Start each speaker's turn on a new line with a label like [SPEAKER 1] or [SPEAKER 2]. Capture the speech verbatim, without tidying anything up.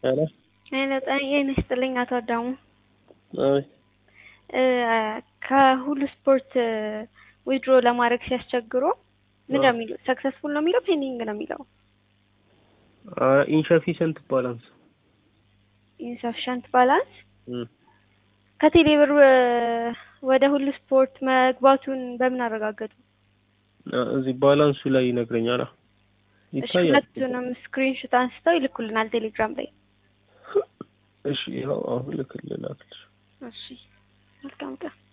[SPEAKER 1] ሄሎ
[SPEAKER 2] ሄሎ ጤና ይስጥልኝ አቶ አዳሙ።
[SPEAKER 1] አይ
[SPEAKER 2] ከሁሉ ስፖርት ዊድሮ ለማድረግ ሲያስቸግሮ ምን ነው የሚለው? ሰክሰስፉል ነው የሚለው ፔንዲንግ ነው የሚለው?
[SPEAKER 1] ኢንሰፊሸንት ባላንስ
[SPEAKER 2] ኢንሰፊሸንት ባላንስ ከቴሌብር ወደ ሁሉ ስፖርት መግባቱን በምን አረጋገጡ?
[SPEAKER 1] እዚህ ባላንሱ ላይ ይነግረኛል። ይታያል።
[SPEAKER 2] ሁለቱንም ስክሪንሾት አንስተው ይልኩልናል ቴሌግራም ላይ።
[SPEAKER 1] እሺ ያው አሁን ልክልላችሁ።
[SPEAKER 2] እሺ መልካም ቀን።